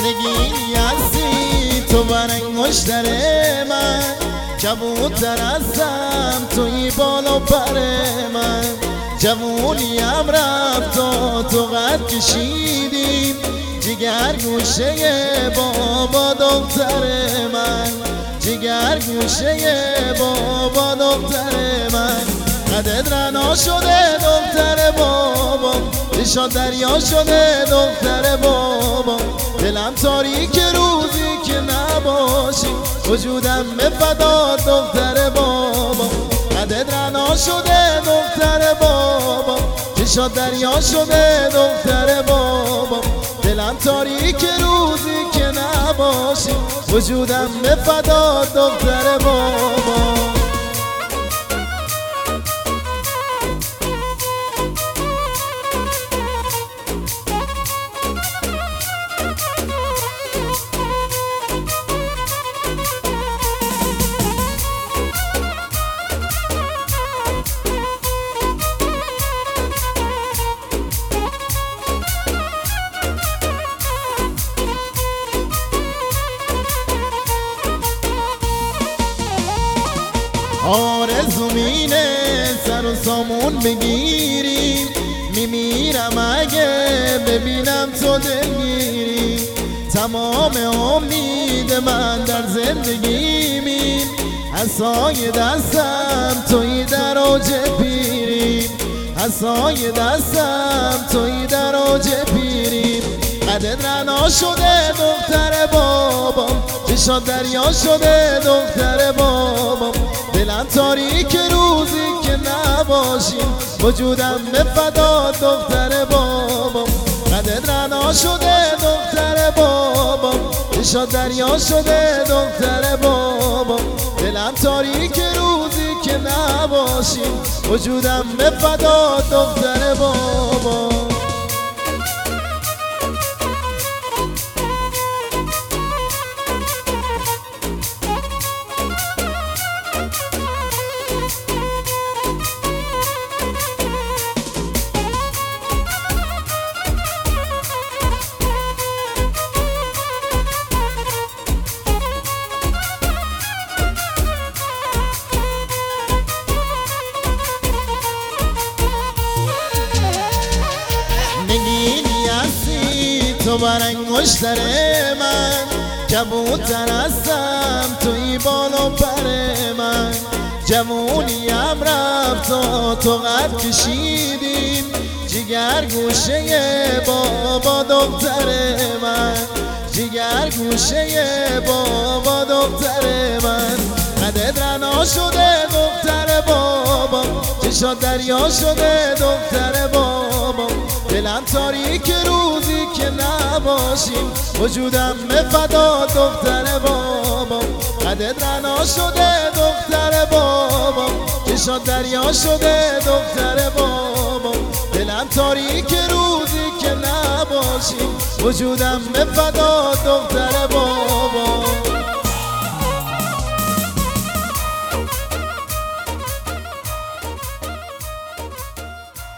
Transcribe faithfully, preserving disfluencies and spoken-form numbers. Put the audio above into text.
نگینی هستی تو بر انگشتر من، کبوتر هستم توی بالا پر من. جوونیم رفت و تو قد کشیدیم، جگر گوشه بابا دختر من، جگر گوشه بابا دختر من. قدت رنا شده دختر بابا، ریشا دریا شده دختر بابا. دلم تاریک روزی که نباشی، وجودم به فدا دختر بابا. قدت رنا شده دختر بابا، ریشا دریا شده دختر بابا. دلم تاریک روزی که نباشی، وجودم به فدا دختر بابا. آرزوم اینه سر و سامون بگیریم، میمیرم اگه ببینم تو دلگیری. تمام امید من در زندگیمیم، عصای دستم توی در اوج پیریم، عصای دستم توی در اوج پیریم. قدت رنا شده دختر بابا، چشا دریا شده دختر بابا. دلم تاریک روزی که نباشیم، وجودم به فدا دختر بابا. قدت رنا شده دختر بابا، چشا دریا شده دختر بابا. دلم تاریک روزی که نباشیم، وجودم به فدا دختر بابا. نگینی هستی تو بر انگشتر من، کبوتر هستم توی بالا پر من. جوونیم رفت و تو قد کشیدیم، جگر گوشه بابا دختر من، جگر گوشه بابا دختر من. قدت رنا شده دختر بابا، چشا دریا شده دختر بابا. دلم تاریک روزی که نباشیم، وجودم به فدا دختر بابا. قدت رنا شده دختر بابا، چشا دریا شده دختر بابا. دلم تاریک روزی که نباشیم، وجودم به فدا دختر بابا.